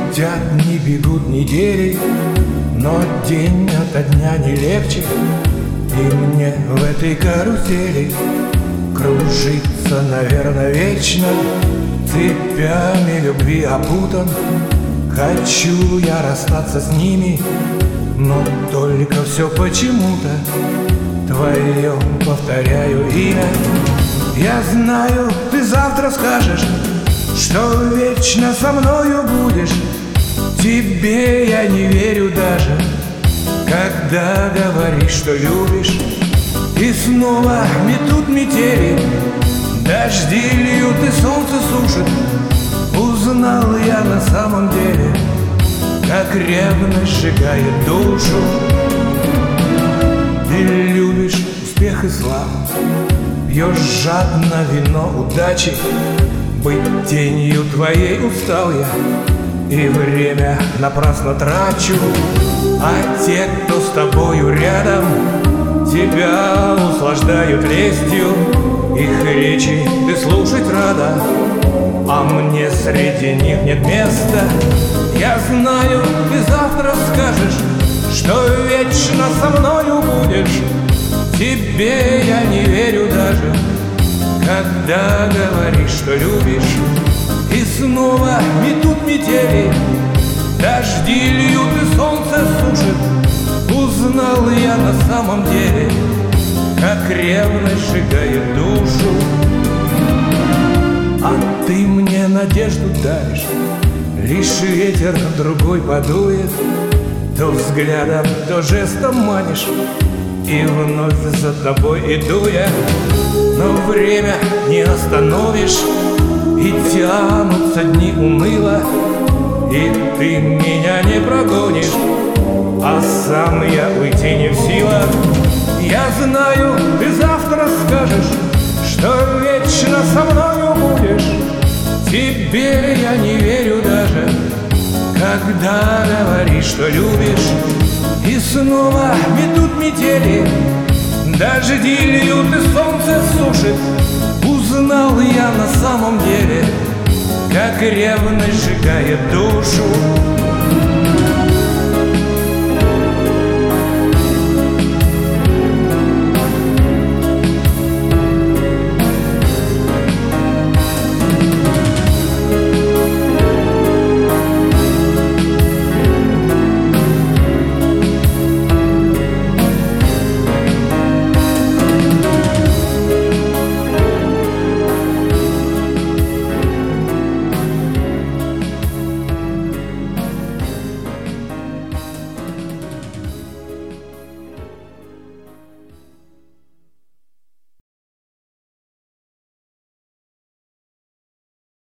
Летят, не бегут недели, но день ото дня не легче. И мне в этой карусели кружиться, наверное, вечно. Цепями любви опутан, хочу я расстаться с ними, но только все почему-то твое, повторяю, имя. Я знаю, ты завтра скажешь, что вечно со мною будешь. Тебе я не верю даже, когда говоришь, что любишь. И снова метут метели, дожди льют и солнце сушит. Узнал я на самом деле, как ревность сжигает душу. Ты любишь успех и славу, пьешь жадно вино удачи. Быть тенью твоей устал я, и время напрасно трачу. А те, кто с тобою рядом, тебя услаждают лестью. Их речи ты слушать рада, а мне среди них нет места. Я знаю, ты завтра скажешь, что вечно со мною будешь. Тебе я не верю даже, когда говоришь, что любишь. И снова метут метели, дожди льют и солнце сушит. Узнал я на самом деле, как ревность сжигает душу. А ты мне надежду даришь, лишь ветер другой подует. То взглядом, то жестом манишь, и вновь за тобой иду я. Но время не остановишь, и тянутся дни уныло, и ты меня не прогонишь, а сам я уйти не в силах. Я знаю, ты завтра скажешь, что вечно со мною будешь. Тебе я не верю даже, когда говоришь, что любишь. И снова метут метели, дожди льют и солнце сушит. Узнал я на самом деле, как ревность сжигает душу.